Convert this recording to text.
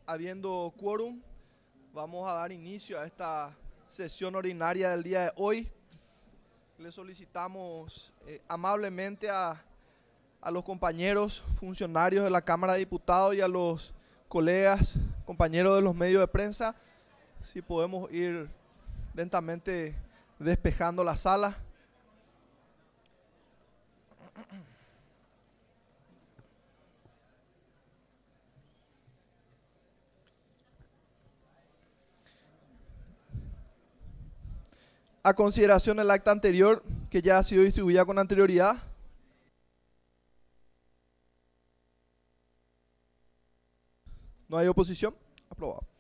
Habiendo quórum, vamos a dar inicio a esta sesión ordinaria del día de hoy. Le solicitamos amablemente a los compañeros funcionarios de la Cámara de Diputados y a los colegas, compañeros de los medios de prensa, si podemos ir lentamente despejando la sala. A consideración del acta anterior, que ya ha sido distribuida con anterioridad. ¿No hay oposición? Aprobado.